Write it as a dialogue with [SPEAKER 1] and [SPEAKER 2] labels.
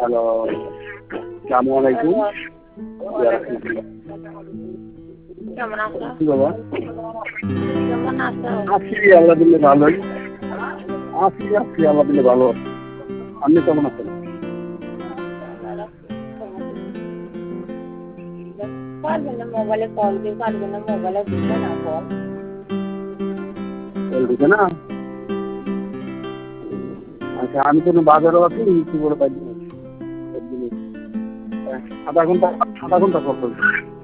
[SPEAKER 1] Hello, আসসালামু আলাইকুম।
[SPEAKER 2] কেমন আছো?
[SPEAKER 1] কি বাবা?
[SPEAKER 2] কেমন আছো?
[SPEAKER 1] আছি আল্লাহ দিলে ভালোই। আছি আল্লাহ দিলে ভালো। আপনি কেমন আছেন?
[SPEAKER 2] পারবেন না মোবাইলে কল দিয়ে পারবেন না মোবাইলে দিবে না কল।
[SPEAKER 1] কল দিছে না? আচ্ছা, আমি তো বাজারও আছি, কি করে পাইছি? আধা ঘন্টা কল করছি।